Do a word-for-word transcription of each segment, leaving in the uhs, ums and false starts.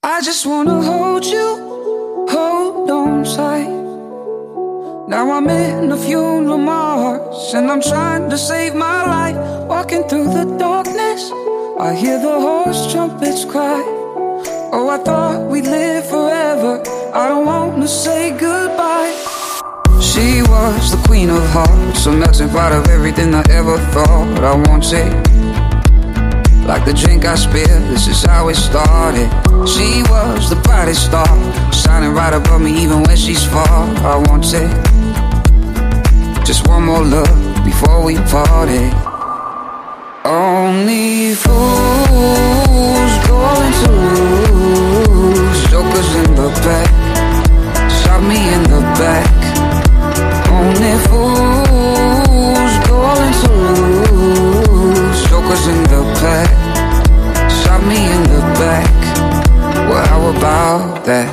I just wanna hold you, hold on tight. Now I'm in a funeral march, and I'm trying to save my life. Walking through the darkness, I hear the horse trumpets cry. Oh, I thought we'd live forever, I don't wanna say goodbye. She was the queen of hearts, a melting pot of everything I ever thought I wanted. Like the drink I spilled, this is how it started. She was the brightest star, shining right above me even when she's far. I wanted just one more look before we parted. Only fools going to lose. Jokers in the back, shot me in the back. Only fools going to lose. Jokers in the back, shot me in the back. Well, how about that?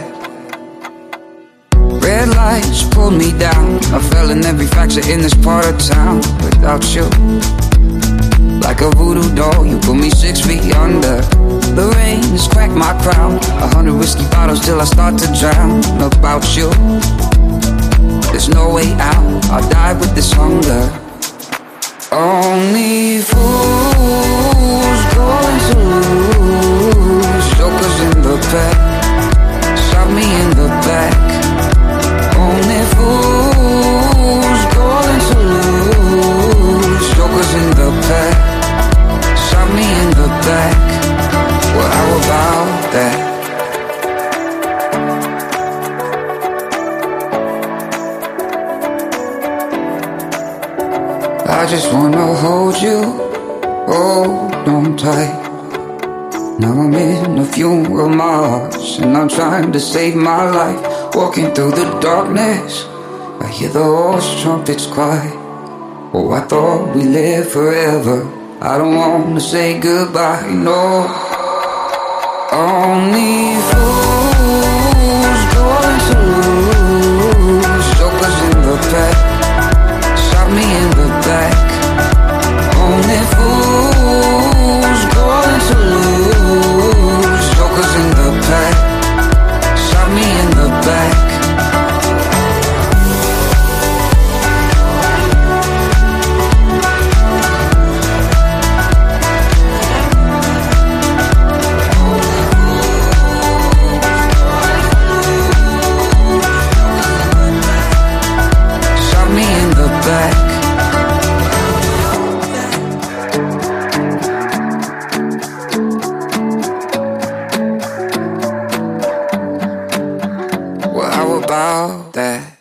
Red lights pulled me down, I fell in every fracture in this part of town. Without you, like a voodoo doll, you put me six feet under. The rain has cracked my crown, a hundred whiskey bottles till I start to drown. About you, there's no way out, I'll die with this hunger. Only fools going to lose. Jokers in the back, shot me in the back. Only fools going to lose. Jokers in the back, shot me in the back. Well, how about that? I just wanna hold you, hold on tight. Now I'm in a funeral march, and I'm trying to save my life. Walking through the darkness, I hear the horse trumpets cry. Oh, I thought we lived forever, I don't wanna say goodbye, no. Only fools going to lose. Jokers in the back, shot me in the back. Only fools going to lose. Jokers in the back, shot me in the back. Shot me in the back. Well, how about that?